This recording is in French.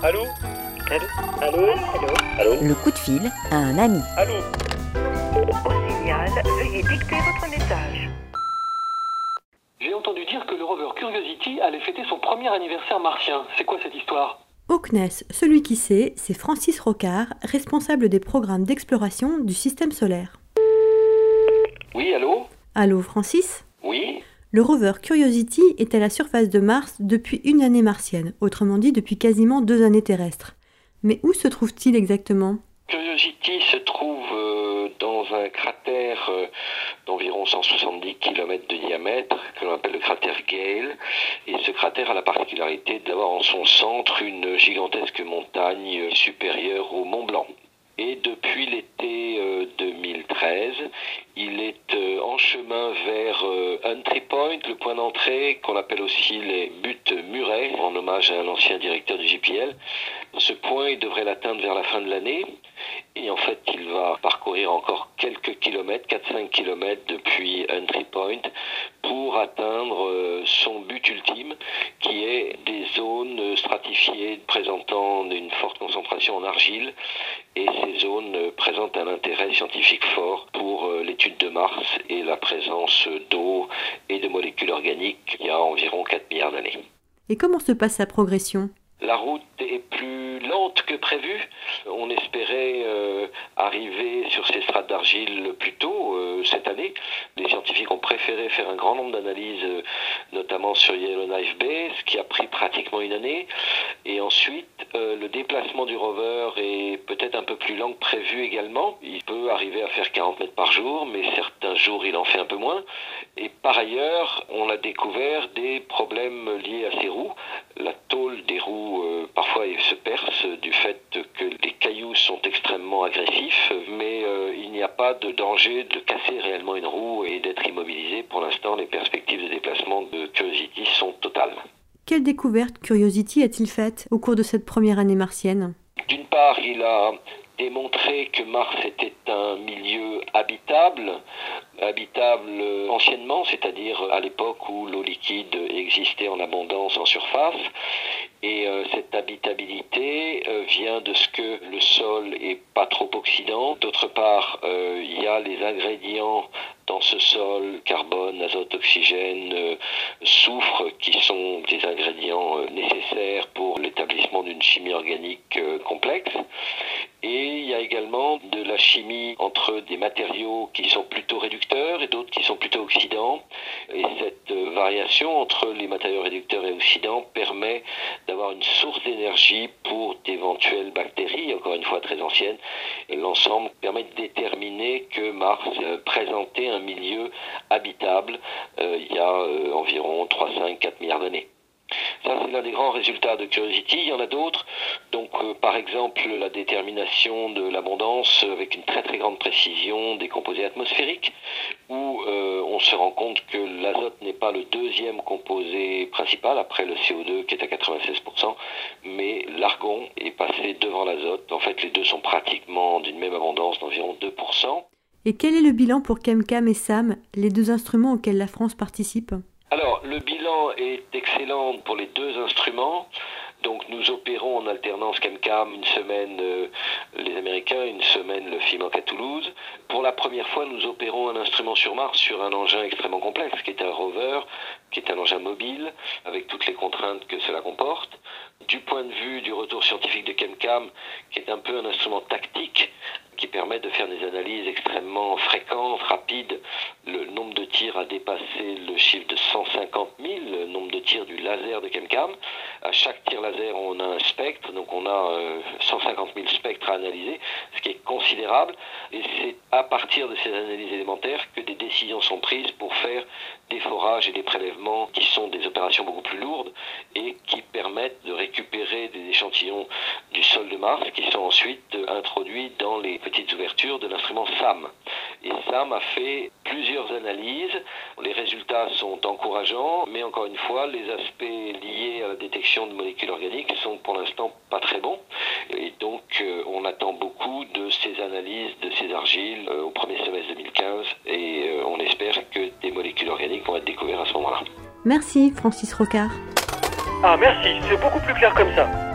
Allô? Allô? Allô? Allô? Allô? Le coup de fil à un ami. Allô? Au signal, veuillez dicter votre message. J'ai entendu dire que le rover Curiosity allait fêter son premier anniversaire martien. C'est quoi cette histoire? Au CNES, celui qui sait, c'est Francis Rocard, responsable des programmes d'exploration du système solaire. Oui, allô? Allô Francis? Oui? Le rover Curiosity est à la surface de Mars depuis une année martienne, autrement dit depuis quasiment 2 années terrestres. Mais où se trouve-t-il exactement? Curiosity se trouve dans un cratère d'environ 170 km de diamètre, que l'on appelle le cratère Gale. Et ce cratère a la particularité d'avoir en son centre une gigantesque montagne supérieure au Mont Blanc. Et depuis l'été 2013, il est en chemin vers Entry Point, le point d'entrée qu'on appelle aussi les buttes Murray, en hommage à un ancien directeur du JPL. Ce point, il devrait l'atteindre vers la fin de l'année. Et en fait, il va parcourir encore quelques kilomètres, 4-5 kilomètres depuis Entry Point, pour atteindre son but ultime, qui est des zones stratifiées présentant une forte concentration en argile. Et ces zones présentent un intérêt scientifique fort pour l'étude de Mars et la présence d'eau et de molécules organiques il y a environ 4 milliards d'années. Et comment se passe sa progression? La route est plus lente que prévu. On espérait arriver sur ces strates d'argile plus tôt cette année. Les scientifiques ont préféré faire un grand nombre d'analyses, notamment sur Yellowknife Bay, ce qui a pris pratiquement une année. Et ensuite, le déplacement du rover est peut-être un peu plus lent que prévu également. Il peut arriver à faire 40 mètres par jour, mais certains jours, il en fait un peu moins. Et par ailleurs, on a découvert des problèmes liés à ses roues. La tôle des roues parfois se perce du fait que les cailloux sont extrêmement agressifs, mais il n'y a pas de danger de casser réellement une roue et d'être immobilisé. Pour l'instant, les perspectives de déplacement de Curiosity sont totales. Quelle découverte Curiosity a-t-il faite au cours de cette première année martienne? D'une part, il a démontré que Mars était un milieu habitable anciennement, c'est-à-dire à l'époque où l'eau liquide existait en abondance en surface. Et cette habitabilité vient de ce que le sol est pas trop oxydant. D'autre part, il y a les ingrédients dans ce sol, carbone, azote, oxygène, soufre, qui sont des ingrédients nécessaires pour l'établissement d'une chimie organique complexe. Et il y a également de la chimie entre des matériaux qui sont plutôt réducteurs et d'autres qui sont plutôt oxydants. Et cette variation entre les matériaux réducteurs et oxydants permet d'avoir une source d'énergie pour d'éventuelles bactéries, encore une fois très anciennes. L'ensemble permet de déterminer que Mars présentait un milieu habitable il y a environ 3, 5, 4 milliards d'années. Ça, c'est l'un des grands résultats de Curiosity. Il y en a d'autres. Donc, par exemple, la détermination de l'abondance avec une très très grande précision des composés atmosphériques, où on se rend compte que l'azote n'est pas le deuxième composé principal, après le CO2 qui est à 96%, mais l'argon est passé devant l'azote. En fait, les deux sont pratiquement d'une même abondance d'environ 2%. Et quel est le bilan pour ChemCam et SAM, les 2 instruments auxquels la France participe? Alors, le bilan est excellent pour les 2 instruments. Donc, nous opérons en alternance ChemCam une semaine les Américains, une semaine le FIMOC à Toulouse. Pour la première fois, nous opérons un instrument sur Mars sur un engin extrêmement complexe, qui est un rover, qui est un engin mobile, avec toutes les contraintes que cela comporte. Du point de vue du retour scientifique de ChemCam, qui est un peu un instrument tactique, qui permet de faire des analyses extrêmement fréquentes, rapides. Le nombre de tirs a dépassé le chiffre de 150 000, le nombre de tirs du laser de ChemCam. À chaque tir laser, on a un spectre, donc on a 150 000 spectres à analyser, ce qui est considérable. Et c'est à partir de ces analyses élémentaires que des décisions sont prises pour faire des forages et des prélèvements qui sont des opérations beaucoup plus lourdes et qui permettent de récupérer des échantillons du sol de Mars qui sont ensuite introduits dans les petites ouvertures de l'instrument SAM. Et SAM a fait plusieurs analyses. Les résultats sont encourageants, mais encore une fois, les aspects liés à la détection de molécules organiques sont pour l'instant pas très bons. Et donc, on attend beaucoup de ces analyses, de ces argiles au premier semestre 2015 et on espère que des molécules organiques vont être découvertes à ce moment-là. Merci Francis Rocard. Ah merci, c'est beaucoup plus clair comme ça.